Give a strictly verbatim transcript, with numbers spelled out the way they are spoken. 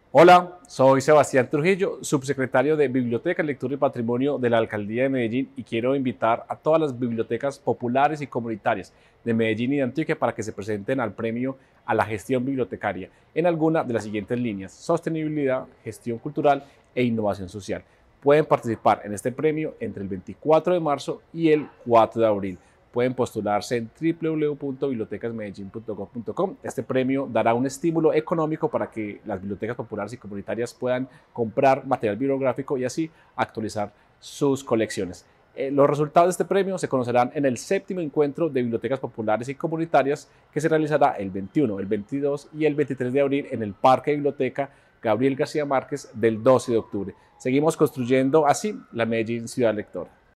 Hola, soy Sebastián Trujillo, subsecretario de Biblioteca, Lectura y Patrimonio de la Alcaldía de Medellín y quiero invitar a todas las bibliotecas populares y comunitarias de Medellín y de Antioquia para que se presenten al premio a la gestión bibliotecaria en alguna de las siguientes líneas: sostenibilidad, gestión cultural e innovación social. Pueden participar en este premio entre el veinticuatro de marzo y el cuatro de abril. Pueden postularse en w w w punto bibliotecas medellín punto gov punto co. Este premio dará un estímulo económico para que las bibliotecas populares y comunitarias puedan comprar material bibliográfico y así actualizar sus colecciones. Eh, los resultados de este premio se conocerán en el séptimo encuentro de bibliotecas populares y comunitarias que se realizará el veintiuno, el veintidós y el veintitrés de abril en el Parque Biblioteca Gabriel García Márquez del doce de octubre. Seguimos construyendo así la Medellín Ciudad Lectora.